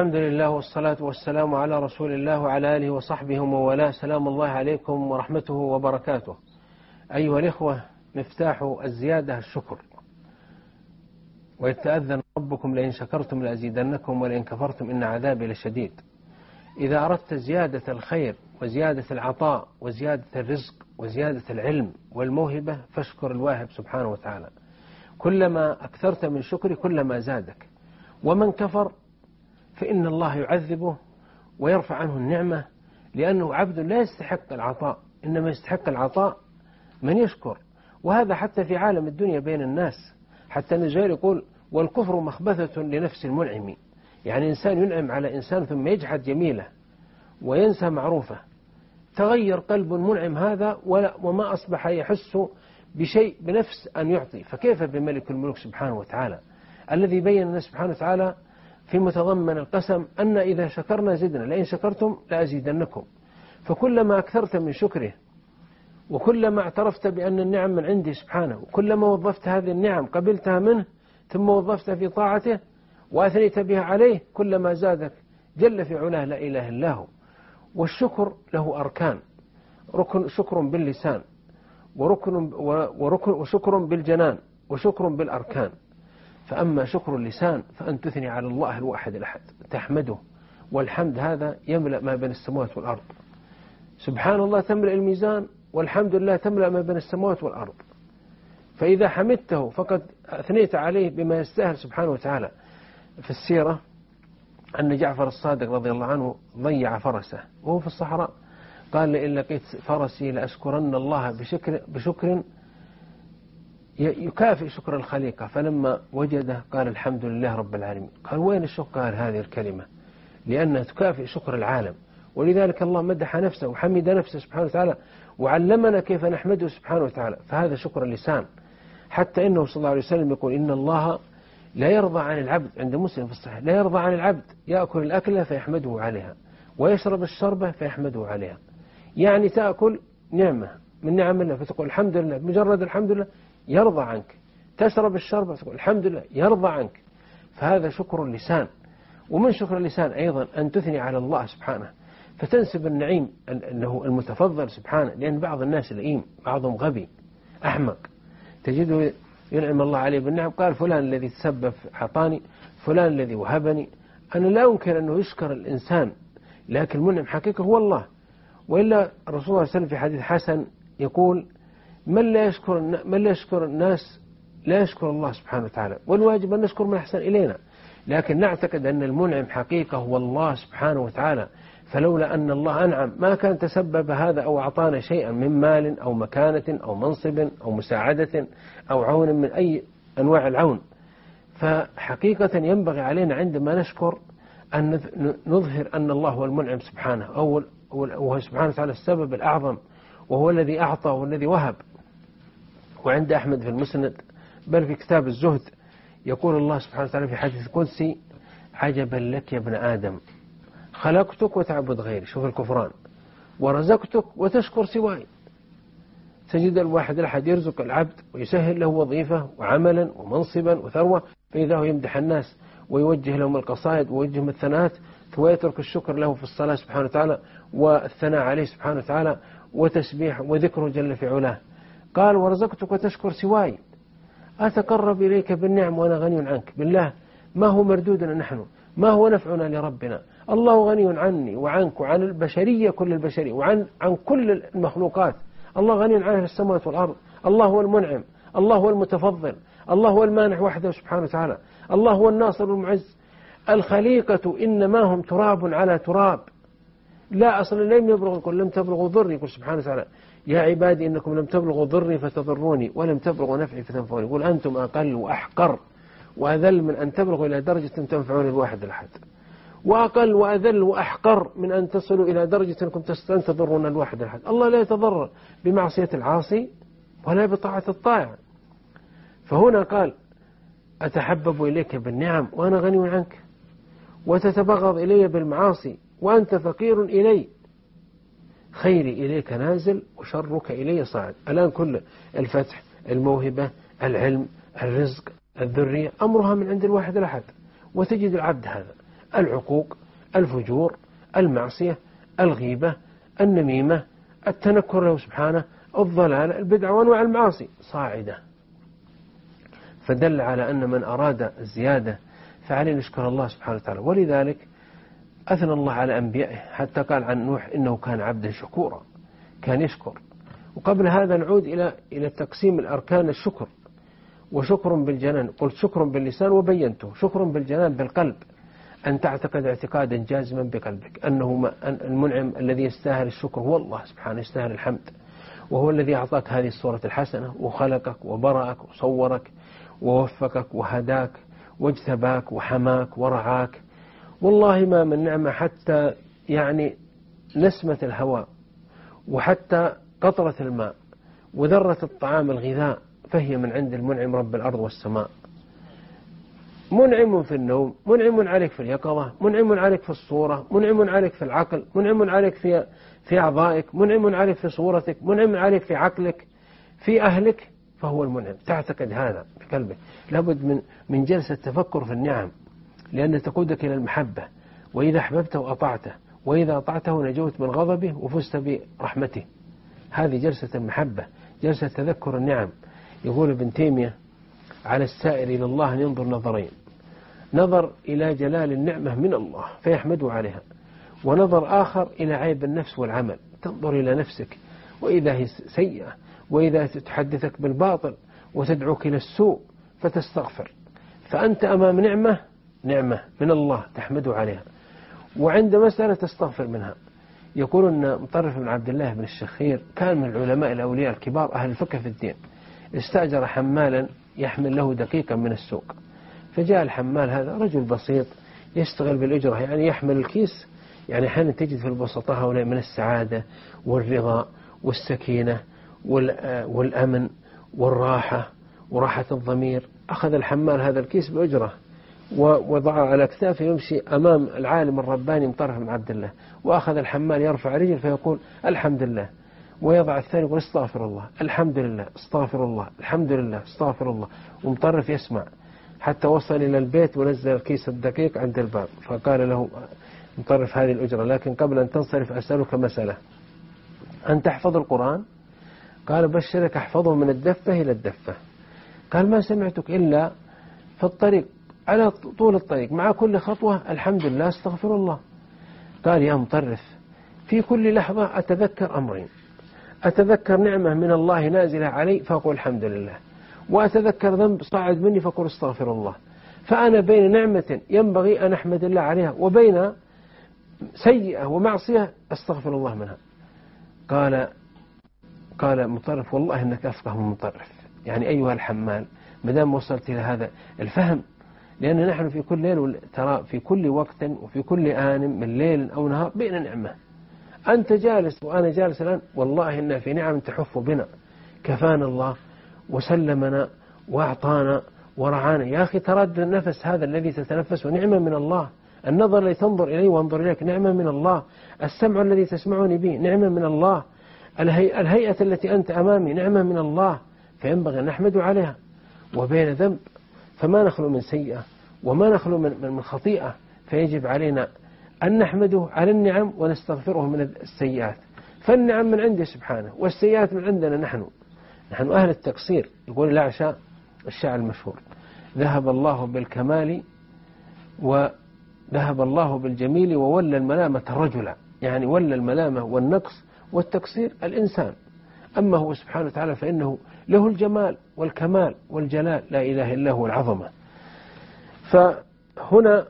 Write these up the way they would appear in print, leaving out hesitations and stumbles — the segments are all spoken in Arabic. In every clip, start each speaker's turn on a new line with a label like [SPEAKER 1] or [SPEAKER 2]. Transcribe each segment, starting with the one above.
[SPEAKER 1] الحمد لله والصلاة والسلام على رسول الله وعلى آله وصحبه ومن والاه. سلام الله عليكم ورحمته وبركاته. أيها الإخوة، مفتاح الزيادة الشكر، ويتأذن ربكم لئن شكرتم لأزيدنكم ولئن كفرتم إن عذابي لشديد. إذا أردت زيادة الخير وزيادة العطاء وزيادة الرزق وزيادة العلم والموهبة فاشكر الواهب سبحانه وتعالى. كلما أكثرت من شكري كلما زادك. ومن كفر فإن الله يعذبه ويرفع عنه النعمة، لأنه عبد لا يستحق العطاء، إنما يستحق العطاء من يشكر. وهذا حتى في عالم الدنيا بين الناس، حتى النجار يقول والكفر مخبثة لنفس المنعم. يعني إنسان ينعم على إنسان ثم يجحد جميله وينسى معروفه، تغير قلب المنعم هذا وما أصبح يحس بشيء بنفس أن يعطي، فكيف بملك الملوك سبحانه وتعالى الذي بين لنا سبحانه وتعالى في متضمن القسم أن إذا شكرنا زدنا لئن شكرتم لأزيدنكم. فكلما أكثرت من شكره وكلما اعترفت بأن النعم من عندي سبحانه، وكلما وظفت هذه النعم قبلتها منه ثم وظفتها في طاعته وأثنيت بها عليه كلما زادك جل في علاه لا إله إلا هو. والشكر له أركان: شكر باللسان، وشكر بالجنان، وشكر بالأركان. فأما شكر اللسان فأن تثني على الله الواحد الأحد، تحمده، والحمد هذا يملأ ما بين السماوات والأرض. سبحان الله تملأ الميزان، والحمد لله تملأ ما بين السماوات والأرض. فإذا حمدته فقد أثنيت عليه بما يستاهل سبحانه وتعالى. في السيرة أن جعفر الصادق رضي الله عنه ضيع فرسه وهو في الصحراء، قال لئن لقيت فرسي لأشكرن الله بشكر يكافئ شكر الخليقة. فلما وجده قال الحمد لله رب العالمين. قال وين الشكر؟ قال هذه الكلمة لأنها تكافئ شكر العالم. ولذلك الله مدح نفسه وحمد نفسه سبحانه وتعالى وعلمنا كيف نحمده سبحانه وتعالى. فهذا شكر اللسان، حتى إنه صلى الله عليه وسلم يقول إن الله لا يرضى عن العبد، عند مسلم في الصحيح، لا يرضى عن العبد يأكل الأكلة فيحمده عليها ويشرب الشربة فيحمده عليها. يعني تأكل نعمة من نعم الله فتقول الحمد لله، مجرد الحمد لله يرضى عنك. تشرب الشربة تقول الحمد لله يرضى عنك. فهذا شكر اللسان. ومن شكر اللسان أيضا أن تثني على الله سبحانه، فتنسب النعيم أنه المتفضل سبحانه. لأن بعض الناس لئيم، بعضهم غبي أحمق، تجده ينعم الله عليه بالنعم قال فلان الذي تسبب أعطاني، فلان الذي وهبني. أنا لا أنكر أنه يشكر الإنسان، لكن المنعم حقيقة هو الله. وإلا الرسول صلى الله عليه وسلم في حديث حسن يقول من لا يشكر الناس لا يشكر الله سبحانه وتعالى. والواجب أن نشكر من أحسن إلينا، لكن نعتقد أن المنعم حقيقة هو الله سبحانه وتعالى. فلولا أن الله أنعم ما كان تسبب هذا أو أعطانا شيئا من مال أو مكانة أو منصب أو مساعدة أو عون من أي أنواع العون. فحقيقة ينبغي علينا عندما نشكر أن نظهر أن الله هو المنعم سبحانه، وهو سبحانه وتعالى السبب الأعظم، وهو الذي أعطى والذي وهب. وعند أحمد في المسند بل في كتاب الزهد يقول الله سبحانه وتعالى في حديث قدسي عجبا لك يا ابن آدم خلقتك وتعبد غيري، شوف الكفران، ورزقتك وتشكر سواي. تجد الواحد الأحد يرزق العبد ويسهل له وظيفة وعملا ومنصبا وثروة، فإذا هو يمدح الناس ويوجه لهم القصائد ويوجههم الثناءات، ويترك الشكر له في الصلاة سبحانه وتعالى والثناء عليه سبحانه وتعالى وتسبيح وذكره جل في علاه. قال ورزقتك وتشكر سواي، أتقرب إليك بالنعم وأنا غني عنك. بالله ما هو مردودنا نحن، ما هو نفعنا لربنا. الله غني عني وعنك وعن البشرية كل البشرية وعن كل المخلوقات. الله غني عن أهل السماوات والأرض. الله هو المنعم، الله هو المتفضل، الله هو المانح وحده سبحانه وتعالى، الله هو الناصر والمعز. الخليقة إنما هم تراب على تراب. لا أصلا لم يبلغ، يقول لم تبلغوا ضري، يقول سبحانه وتعالى يا عبادي إنكم لم تبلغوا ضري فتضروني ولم تبلغوا نفعي فتنفعوني. يقول أنتم أقل وأحقر وأذل من أن تبلغوا إلى درجة تنفعون الواحد الأحد، وأقل وأذل وأحقر من أن تصلوا إلى درجة أنكم تضرون الواحد الأحد. الله لا يتضرر بمعصية العاصي ولا بطاعة الطائع. فهنا قال أتحبب إليك بالنعم وأنا غني عنك، وتتبغض إلي بالمعاصي وأنت فقير إلي، خيري إليك نازل وشرك إلي صاعد. الآن كل الفتح، الموهبة، العلم، الرزق، الذرية، أمرها من عند الواحد الأحد. وتجد العبد هذا العقوق، الفجور، المعصية، الغيبة، النميمة، التنكر له سبحانه، الضلال، البدع وأنواع المعاصي صاعدة. فدل على أن من أراد الزيادة فعليه نشكر الله سبحانه وتعالى. ولذلك أثنى الله على أنبيائه حتى قال عن نوح إنه كان عبدا شكورا، كان يشكر. وقبل هذا نعود إلى تقسيم الأركان الشكر. وشكر بالجنان، قلت شكر باللسان وبينته، شكر بالجنان بالقلب، أن تعتقد اعتقادا جازما بقلبك أنه المنعم الذي يستاهل الشكر هو الله سبحانه، يستاهل الحمد، وهو الذي أعطاك هذه الصورة الحسنة وخلقك وبرأك وصورك ووفقك وهداك واجتباك وحماك ورعاك. والله ما من نعمة حتى يعني نسمة الهواء وحتى قطرة الماء وذرة الطعام الغذاء فهي من عند المنعم رب الأرض والسماء. منعم في النوم، منعم عليك في اليقظة، منعم عليك في الصورة، منعم عليك في العقل، منعم عليك في أعضائك، منعم عليك في صورتك، منعم عليك في عقلك، في أهلك، فهو المنعم. تعتقد هذا بقلبك. لابد من جلسة تفكر في النعم، لأن تقودك إلى المحبة. وإذا أحببته أطعته، وإذا أطعته نجوت من غضبه وفزت برحمته. هذه جلسة المحبة، جلسة تذكر النعم. يقول ابن تيمية على السائر إلى الله أن ينظر نظرين: نظر إلى جلال النعمة من الله فيحمده عليها، ونظر آخر إلى عيب النفس والعمل، تنظر إلى نفسك وإذا هي سيئة، وإذا تحدثك بالباطل وتدعوك إلى السوء فتستغفر. فأنت أمام نعمة من الله تحمده عليها، وعند مسألة تستغفر منها. يقول أن مطرف بن عبد الله بن الشخير كان من العلماء الأولياء الكبار أهل الفقه في الدين، استأجر حمالا يحمل له دقيقا من السوق. فجاء الحمال هذا رجل بسيط يشتغل بالأجرة، يعني يحمل الكيس. يعني أحيانا تجد في البسطاء هؤلاء من السعادة والرضا والسكينة والأمن والراحة وراحة الضمير. أخذ الحمال هذا الكيس بأجرة ووضعه على أكتافه يمشي أمام العالم الرباني مطرف بن عبد الله، وأخذ الحمال يرفع رجل فيقول الحمد لله، ويضع الثاني يقول استغفر الله، الحمد لله، استغفر الله، الحمد لله، استغفر الله، ومطرف يسمع حتى وصل إلى البيت ونزل الكيس الدقيق عند الباب. فقال له مطرف هذه الأجرة، لكن قبل أن تنصرف أسألك مسألة: أن تحفظ القرآن؟ قال بشرك أحفظه من الدفة إلى الدفة. قال ما سمعتك إلا في الطريق، على طول الطريق مع كل خطوة الحمد لله استغفر الله. قال يا مطرف، في كل لحظة أتذكر أمرين: أتذكر نعمة من الله نازلة علي فأقول الحمد لله، وأتذكر ذنب صاعد مني فأقول استغفر الله. فأنا بين نعمة ينبغي أن أحمد الله عليها وبين سيئة ومعصية أستغفر الله منها. قال مطرف والله إنك أفقه من مطرف. يعني أيها الحمال، مدام وصلت إلى هذا الفهم، لأن نحن في كل ليل ترى في كل وقت وفي كل آن من ليل أو نهار بين نعمة. أنت جالس وأنا جالس الآن، والله إن في نعم تحف بنا، كفانا الله وسلمنا وأعطانا ورعانا. يا أخي تردد النفس هذا الذي تتنفسه نعمة من الله، النظر الذي تنظر إليه وانظر إليك نعمة من الله، السمع الذي تسمعني به نعمة من الله، الهيئة التي أنت أمامي نعمة من الله، فينبغي أن نحمد عليها. وبين ذنب فما نخلو من سيئة وما نخلو من خطيئة، فيجب علينا أن نحمده على النعم ونستغفره من السيئات. فالنعم من عنده سبحانه والسيئات من عندنا نحن أهل التقصير. يقول الأعشى الشاعر المشهور: ذهب الله بالكمال وذهب الله بالجميل وولى الملامة الرجل. يعني ولى الملامة والنقص والتقصير الإنسان، أما هو سبحانه وتعالى فإنه له الجمال والكمال والجلال، لا إله إلا هو العظمة. فهنا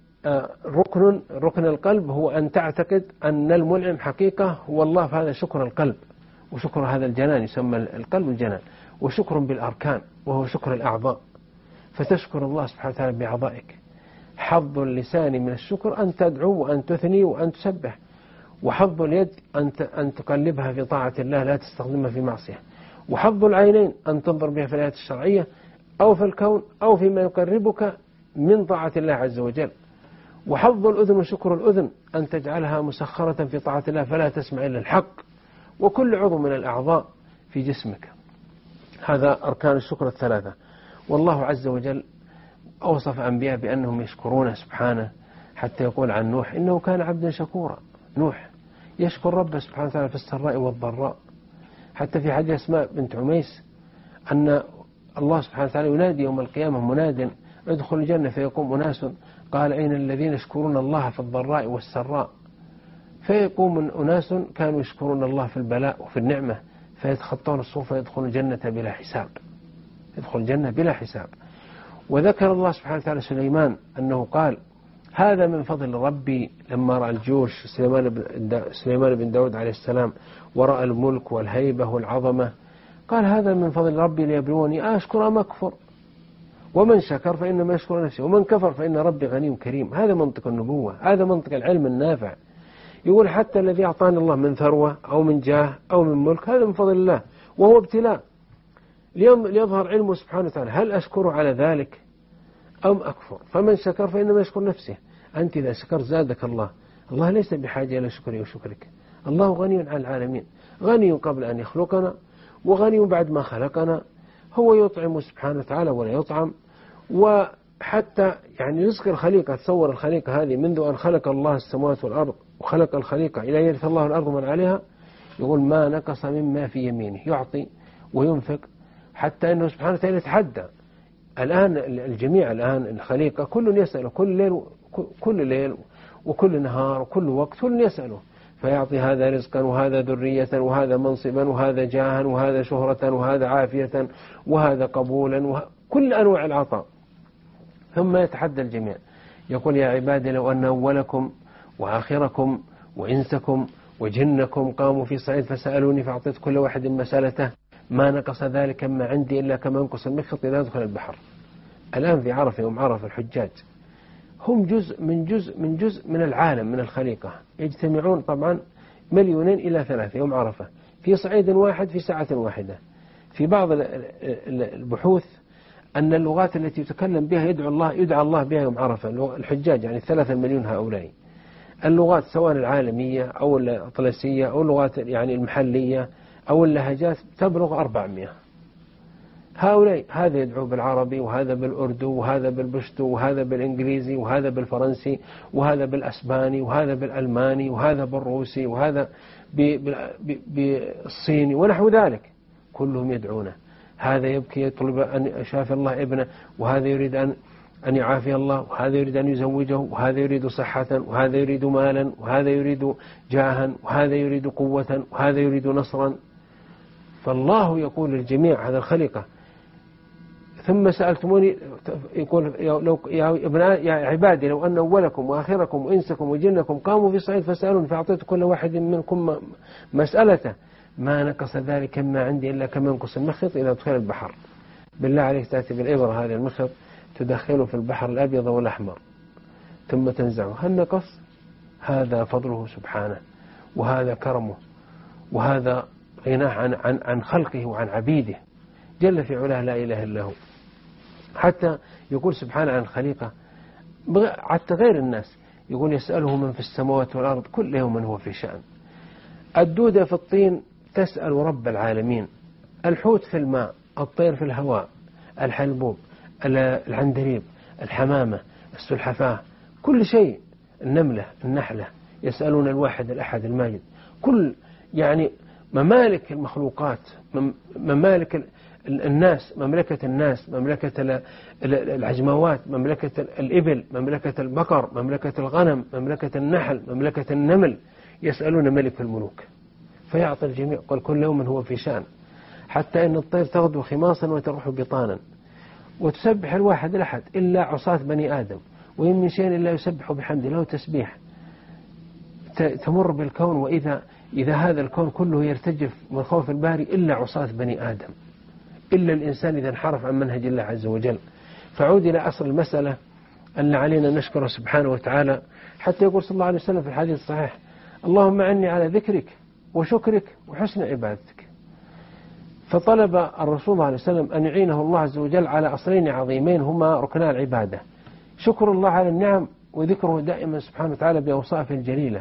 [SPEAKER 1] ركن القلب هو أن تعتقد أن المنعم حقيقة هو الله، فهذا شكر القلب، وشكر هذا الجنان يسمى القلب الجنان. وشكر بالأركان وهو شكر الأعضاء، فتشكر الله سبحانه وتعالى بأعضائك. حظ اللسان من الشكر أن تدعو وأن تثني وأن تسبح، وحظ اليد أن تقلبها في طاعة الله لا تستخدمها في معصية، وحظ العينين أن تنظر بها في الآيات الشرعية أو في الكون أو فيما يقربك من طاعة الله عز وجل، وحظ الأذن وشكر الأذن أن تجعلها مسخرة في طاعة الله فلا تسمع إلا الحق، وكل عضو من الأعضاء في جسمك. هذا أركان الشكر الثلاثة. والله عز وجل أوصف أنبياء بأنهم يشكرون سبحانه حتى يقول عن نوح إنه كان عبدا شكورا. نوح يشكر ربه سبحانه وتعالى في السراء والضراء. حتى في حديث أسماء بنت عميس أن الله سبحانه وتعالى ينادي يوم القيامة مناد ادخل الجنة، فيقوم أناس قال أين الذين يشكرون الله في الضراء والسراء؟ فيقوم أناس كانوا يشكرون الله في البلاء وفي النعمة فيتخطون الصوف فيدخلون الجنة بلا حساب، يدخل الجنة بلا حساب. وذكر الله سبحانه وتعالى سليمان أنه قال هذا من فضل ربي لما رأى الجيوش سليمان بن داود عليه السلام ورأى الملك والهيبة والعظمة قال هذا من فضل ربي ليبلوني أشكر أم أكفر، ومن شكر فإنما يشكر نفسه ومن كفر فإن ربي غني كريم. هذا منطق النبوة، هذا منطق العلم النافع. يقول حتى الذي أعطاني الله من ثروة أو من جاه أو من ملك هذا من فضل الله وهو ابتلاء ليظهر علمه سبحانه وتعالى، هل أشكر على ذلك أم أكفر؟ فمن شكر فإنما يشكر نفسه. أنت إذا شكرت زادك الله. الله ليس بحاجة إلى شكري وشكرك. الله غني عن العالمين، غني قبل أن يخلقنا وغني بعد ما خلقنا. هو يطعم سبحانه وتعالى ولا يطعم. وحتى يعني رزق الخليقة، تصور الخليقة هذه منذ أن خلق الله السماوات والأرض وخلق الخليقة إلى يرث الله الأرض من عليها، يقول ما نقص مما في يمينه، يعطي وينفق. حتى أنه سبحانه وتعالى يتحدى الآن الجميع، الآن الخليقة كل يسأله كل ليل وكل نهار وكل وقت كل يسأله، فيعطي هذا رزقا وهذا ذرية وهذا منصبا وهذا جاها وهذا شهرة وهذا عافية وهذا قبولا كل أنواع العطاء. ثم يتحدى الجميع يقول يا عبادي لو أن أولكم وآخركم وإنسكم وجنكم قاموا في صعيد فسألوني فأعطيت كل واحد مسألته ما نقص ذلك ما عندي إلا كما ينقص المخيط إذا دخل البحر. الآن في عرفة يوم عرفة الحجاج هم جزء من العالم من الخليقة، يجتمعون طبعا 2 إلى 3 يوم عرفة في صعيد واحد في ساعة واحدة. في بعض البحوث أن اللغات التي يتكلم بها يدعى الله بها يوم عرفة الحجاج، يعني 3 مليون هؤلاء. اللغات سواء العالمية أو الأطلسية أو اللغات يعني المحلية أو اللهجات تبلغ 400. هؤلاء هذا يدعو بالعربي وهذا بالأردو وهذا بالبشتو وهذا بالإنجليزي وهذا بالفرنسي وهذا بالأسباني وهذا بالألماني وهذا بالروسي وهذا بالصيني ونحو ذلك، كلهم يدعونه. هذا يبكي يطلب أن يشافي الله ابنه، وهذا يريد أن يعافي الله، وهذا يريد أن يزوجه، وهذا يريد صحة، وهذا يريد مالا، وهذا يريد جاها، وهذا يريد قوة، وهذا يريد نصرا. فالله يقول للجميع هذا الخليقة ثم سألتموني يقول يا عبادي لو أن أولكم وآخركم وإنسكم وجنكم قاموا في صعيد فسألون فأعطيت كل واحد منكم مسألته ما نقص ذلك ما عندي إلا كما ينقص المخيط إذا دخل البحر. بالله عليك تأتي بالإبرة هذه المخيط تدخله في البحر الأبيض والأحمر ثم تنزعه، هل نقص؟ هذا فضله سبحانه وهذا كرمه وهذا غناه عن خلقه وعن عبيده جل في علاه لا إله إلا هو. حتى يقول سبحانه عن الخليقة حتى غير الناس، يقول يسأله من في السماوات والأرض كل يوم هو في شأن. الدودة في الطين تسأل رب العالمين، الحوت في الماء، الطير في الهواء، الحلبوب، العندليب، الحمامة، السلحفاة، كل شيء، النملة، النحلة، يسألون الواحد الأحد الماجد. كل يعني ممالك المخلوقات، ممالك الناس، مملكة الناس، مملكة العجموات، مملكة الإبل، مملكة البقر، مملكة الغنم، مملكة النحل، مملكة النمل، يسألون ملك الملوك فيعطي الجميع. قل كل يوم هو في شأن. حتى إن الطير تغدو خماصا وتروح بطانا، وتسبح الواحد الأحد إلا عصاة بني آدم، وإن من شيء إلا يسبح بحمده له تسبيح. تمر بالكون وإذا هذا الكون كله يرتجف من خوف الباري إلا عصاة بني آدم، إلا الإنسان إذا انحرف عن منهج الله عز وجل. فعود إلى أصل المسألة أن علينا نشكر سبحانه وتعالى. حتى يقول صلى الله عليه وسلم في الحديث الصحيح اللهم أعني على ذكرك وشكرك وحسن عبادتك. فطلب الرسول صلى الله عليه وسلم أن يعينه الله عز وجل على أصلين عظيمين هما ركنا العبادة، شكر الله على النعم وذكره دائما سبحانه وتعالى بأوصافه الجليلة.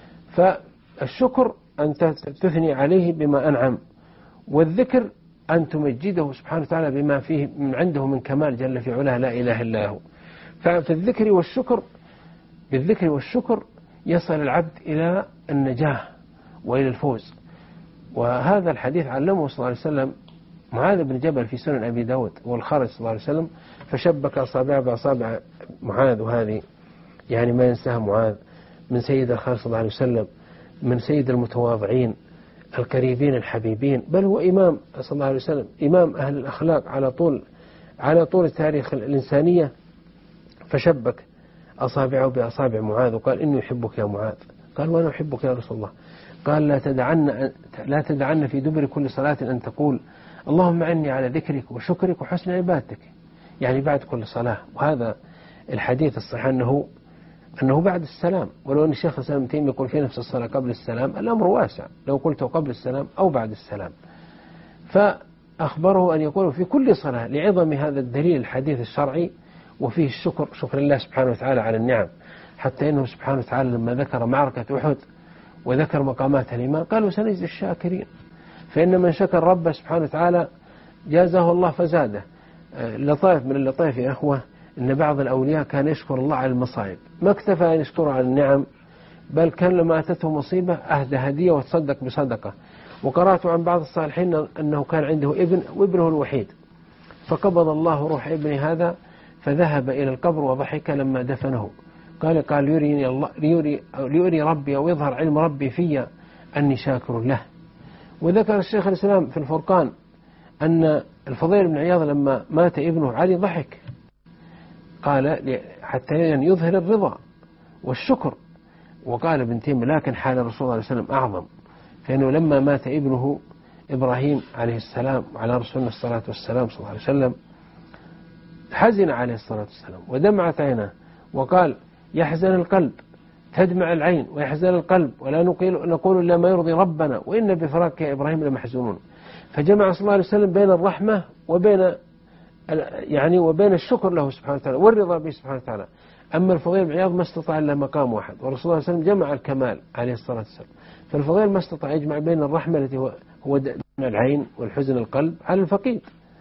[SPEAKER 1] فالشكر أن تثني عليه بما أنعم، والذكر أن تمجده سبحانه وتعالى بما فيه من عنده من كمال جل في علاه لا إله إلا هو. ففي الذكر والشكر بالذكر والشكر يصل العبد إلى النجاة وإلى الفوز. وهذا الحديث علمه صلى الله عليه وسلم معاذ بن جبل في سنن أبي داود، والخرج صلى الله عليه وسلم فشبك أصابعه بأصابع معاذ، وهذه يعني ما ينساها معاذ من سيد الخلق صلى الله عليه وسلم، من سيد المتواضعين القريبين الحبيبين، بل هو إمام صلى الله عليه وسلم، إمام أهل الأخلاق على طول تاريخ الإنسانية. فشبك أصابعه بأصابع معاذ وقال: إني أحبك يا معاذ. قال: وأنا أحبك يا رسول الله. قال: لا تدعن في دبر كل صلاة أن تقول: اللهم أعني على ذكرك وشكرك وحسن عبادتك، يعني بعد كل صلاة. وهذا الحديث الصحيح أنه بعد السلام، ولو أن الشيخ الإسلام ابن تيمية يقول في نفس الصلاة قبل السلام، الأمر واسع لو قلته قبل السلام أو بعد السلام. فأخبره أن يقول في كل صلاة لعظم هذا الدليل الحديث الشرعي، وفيه الشكر، شكر الله سبحانه وتعالى على النعم، حتى إنه سبحانه وتعالى لما ذكر معركة أحد وذكر مقامات الإيمان قالوا: سنجزي الشاكرين. فإن من شكر ربه سبحانه وتعالى جازه الله فزاده. لطائف من اللطائف يا أخوة إن بعض الأولياء كان يشكر الله على المصائب، ما اكتفى أن يشكر على النعم، بل كان لما أتته مصيبة أهدى هدية وتصدق بصدقة. وقرأت عن بعض الصالحين أنه كان عنده ابن وابنه الوحيد، فقبض الله روح ابن هذا فذهب إلى القبر وضحك لما دفنه. قال ليري ربي أو يظهر علم ربي في أني شاكر له. وذكر الشيخ الإسلام في الفرقان أن الفضيل بن عياض لما مات ابنه علي ضحك، قال حتى يظهر الرضا والشكر. وقال ابن تيمية: لكن حال الرسول صلى الله عليه وسلم أعظم، فإنه لما مات ابنه إبراهيم عليه السلام وعلى رسولنا الصلاة والسلام صلى الله عليه وسلم حزن عليه الصلاة والسلام ودمعت عينه، وقال: يحزن القلب تدمع العين ويحزن القلب ولا نقول إلا ما يرضي ربنا وإن بفراقك يا إبراهيم لمحزونون. فجمع صلى الله عليه وسلم بين الرحمة وبين الشكر له سبحانه وتعالى والرضا به سبحانه وتعالى. أما الفضيل بن عياض ما استطاع إلا مقام واحد، والرسول صلى الله عليه وسلم جمع الكمال عليه الصلاة والسلام. فالفضيل ما استطاع يجمع بين الرحمة التي هو دمع العين والحزن القلب على الفقيد،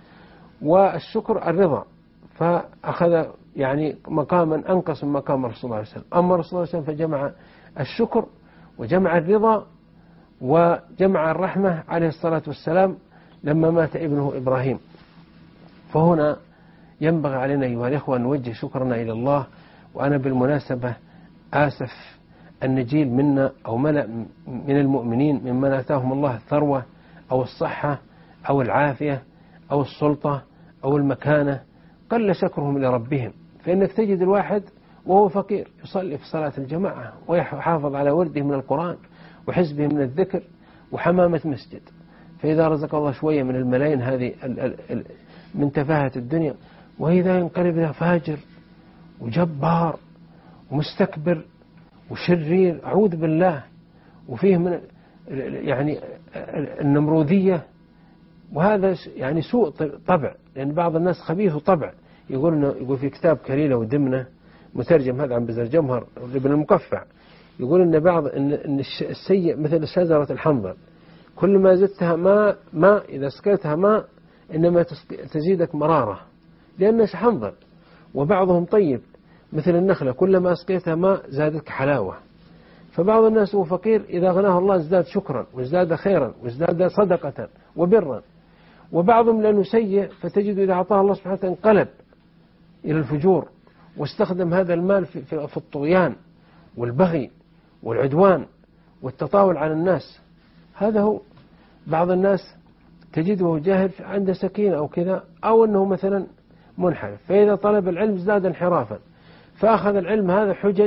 [SPEAKER 1] والشكر الرضا، فأخذ يعني مقاما أنقص من مقام الرسول صلى الله عليه وسلم. أما الرسول صلى الله عليه وسلم فجمع الشكر وجمع الرضا وجمع الرحمة عليه الصلاة والسلام لما مات ابنه إبراهيم. فهنا ينبغي علينا أيها الإخوة أن نوجه شكرنا إلى الله. وأنا بالمناسبة آسف أن نجيل منا أو ملأ من المؤمنين ممن آتاهم الله الثروة أو الصحة أو العافية أو السلطة أو المكانة قل شكرهم لربهم. فإنك تجد الواحد وهو فقير يصلي في صلاة الجماعة ويحافظ على ورده من القرآن وحزبه من الذكر وحمامة مسجد، فإذا رزق الله شوية من الملايين هذه من تفاهة الدنيا، وإذا ينقلب إلى فاجر وجبار ومستكبر وشرير أعوذ بالله، وفيه من يعني النمروذية، وهذا يعني سوء طبع، لأن بعض الناس خبيث طبع. يقول في كتاب كليلة ودمنة مترجم هذا عن بزر جمهر ابن المقفع، يقول إن السيء مثل شجرة الحنظل، كل ما زدتها ماء إذا سقيتها ماء إنما تزيدك مرارة لأنها حنظل. وبعضهم طيب مثل النخلة، كلما أسقيتها ماء زادتك حلاوة. فبعض الناس هو فقير إذا غناه الله ازداد شكرا وازداد خيرا وازداد صدقة وبرا. وبعضهم لأنه سيء فتجد إذا أعطاه الله سبحانه وتعالى انقلب إلى الفجور واستخدم هذا المال في الطغيان والبغي والعدوان والتطاول على الناس. هذا هو. بعض الناس تجده جاهل عنده سكينة أو كذا، أو أنه مثلا منحرف، فإذا طلب العلم ازداد انحرافا، فأخذ العلم هذا حجج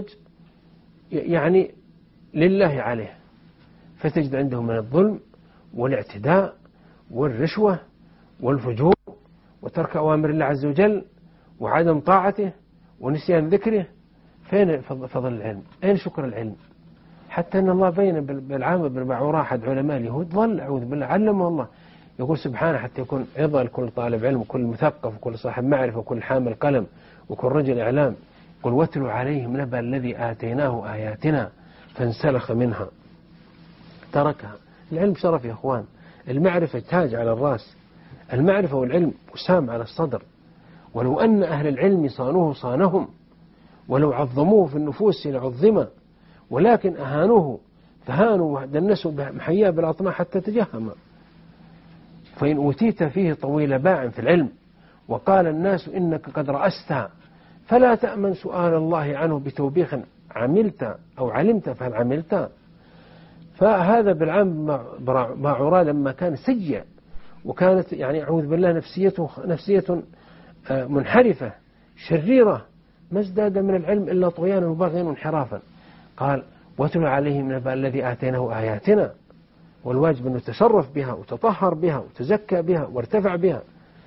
[SPEAKER 1] يعني لله عليه، فتجد عنده من الظلم والاعتداء والرشوة والفجور وترك أوامر الله عز وجل وعدم طاعته ونسيان ذكره. فين فضل العلم؟ أين شكر العلم؟ حتى أن الله بين بالعام بن بعوراء أحد علماء اليهود ظل أعوذ بالله علمه الله، يقول سبحانه حتى يكون عظة لكل طالب علم وكل مثقف وكل صاحب معرفة وكل حامل قلم وكل رجل إعلام، قل واتلوا عليهم نبأ الذي آتيناه آياتنا فانسلخ منها تركها. العلم شرف يا أخوان، المعرفة تاج على الرأس، المعرفة والعلم وسام على الصدر. ولو أن أهل العلم صانوه صانهم، ولو عظموه في النفوس لعظم، ولكن أهانوه فهانوا ودنسوا محياه بالأطماع حتى تجهم. فإن أوتيت فيه طويل باع في العلم وقال الناس إنك قد رأست، فلا تأمن سؤال الله عنه بتوبيخ عملت أو علمت فهل عملت. فهذا بالعام مع عراه لما كان سيء، وكانت يعني أعوذ بالله نفسية منحرفة شريرة، ما ازداد من العلم إلا طغيانا وبغيا وانحرافا. قال واتل عليهم نبأ الذي آتيناه آياتنا، والواجب أن يتصرف بها وتطهر بها وتزكى بها وارتفع بها.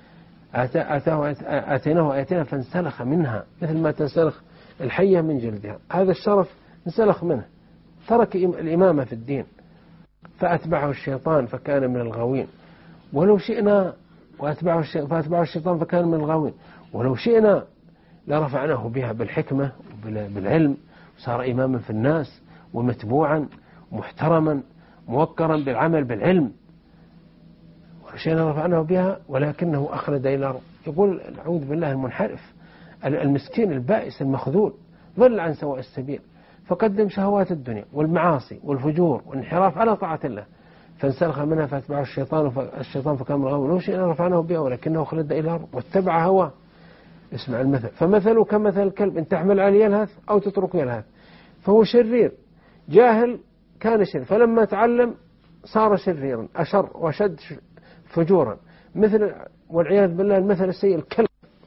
[SPEAKER 1] آتيناه آياتنا فانسلخ منها مثل ما تنسلخ الحية من جلدها. هذا الشرف انسلخ منه، ترك الإمامة في الدين، فأتبعه الشيطان فكان من الغاوين. ولو شئنا فأتبعه الشيطان فكان من الغاوين، ولو شئنا لرفعناه بها بالحكمة وبالعلم، صار إماما في الناس ومتبوعا محترما موقرا بالعمل بالعلم. ولو شئنا رفعناه بها ولكنه أخلد إلى الأرض. يقول أعوذ بالله المنحرف المسكين البائس المخذول ضل عن سواء السبيل، فقدم شهوات الدنيا والمعاصي والفجور والانحراف على طاعة الله، فانسلخ منها فاتبعه الشيطان فكان من الغاوين. ولو شئنا رفعناه بها ولكنه أخلد إلى الأرض واتبع هواه. اسمع المثل، فمثله كمثل الكلب إن تحمل عليه يلهث أو تتركه يلهث. فهو شرير جاهل، كان شرير، فلما تعلم صار شريرا أشر وشد فجورا. مثل والعياذ بالله المثل السيء الكلب،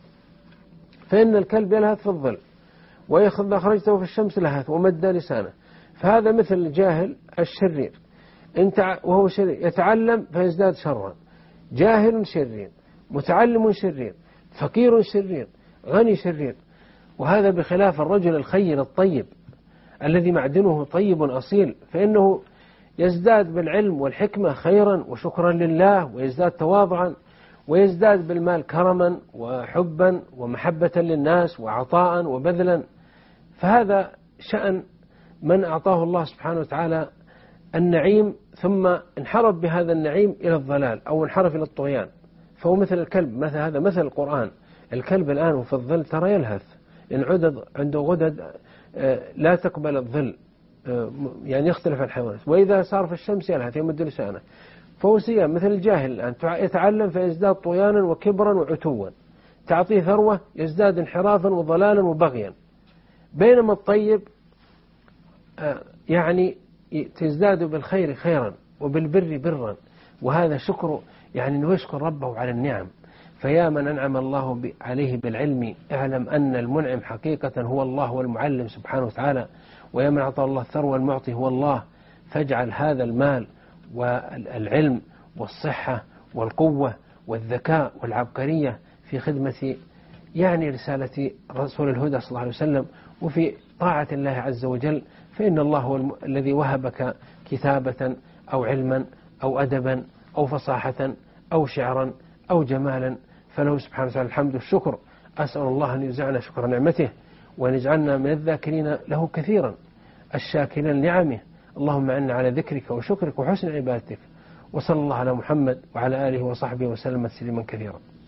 [SPEAKER 1] فإن الكلب يلهث في الظل وإذا أخرجته في الشمس لهث ومد لسانه. فهذا مثل الجاهل الشرير وهو شرير، يتعلم فيزداد شرا، جاهل شرير، متعلم شرير، فقير شرير، غني شرير. وهذا بخلاف الرجل الخير الطيب الذي معدنه طيب أصيل، فإنه يزداد بالعلم والحكمة خيرا وشكرا لله، ويزداد تواضعا، ويزداد بالمال كرما وحبا ومحبة للناس وعطاء وبذلا. فهذا شأن من أعطاه الله سبحانه وتعالى النعيم ثم انحرف بهذا النعيم إلى الضلال أو انحرف إلى الطغيان، فهو مثل الكلب. هذا مثل القرآن. الكلب الآن وفي الظل ترى يلهث، إن عنده غدد لا تقبل الظل، يعني يختلف عن الحيوانات، وإذا صار في الشمس يلهث يمد لسانه. فهو سيام مثل الجاهل الآن، يتعلم فيزداد طغيانا وكبرا وعتوا، تعطيه ثروة يزداد انحرافا وضلالا وبغيا. بينما الطيب يعني تزداد بالخير خيرا وبالبر برا، وهذا شكر، يعني أنه يشكر ربه على النعم. فيا من أنعم الله عليه بالعلم اعلم أن المنعم حقيقة هو الله والمعلم سبحانه وتعالى. ويا من أعطى الله الثروة المعطي هو الله، فاجعل هذا المال والعلم والصحة والقوة والذكاء والعبقرية في خدمة يعني رسالة رسول الهدى صلى الله عليه وسلم وفي طاعة الله عز وجل. فإن الله هو الذي وهبك كتابة أو علما أو أدبا أو فصاحة أو شعرا أو جمالا، فله سبحانه وتعالى الحمد والشكر. أسأل الله أن يجزعنا شكر نعمته وأن يجعلنا من الذاكرين له كثيرا الشاكرين لنعمه. اللهم أعنا على ذكرك وشكرك وحسن عبادتك. وصلى الله على محمد وعلى آله وصحبه وسلم تسليما كثيرا.